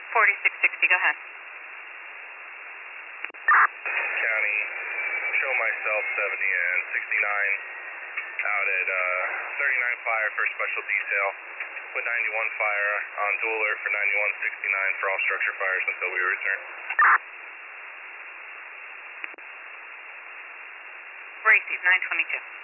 4660, go ahead. County, show myself 70 and 69 out at 39 fire for special detail with 91 fire on dual alert for 9169 for all structure fires until we return. Gracie, 922.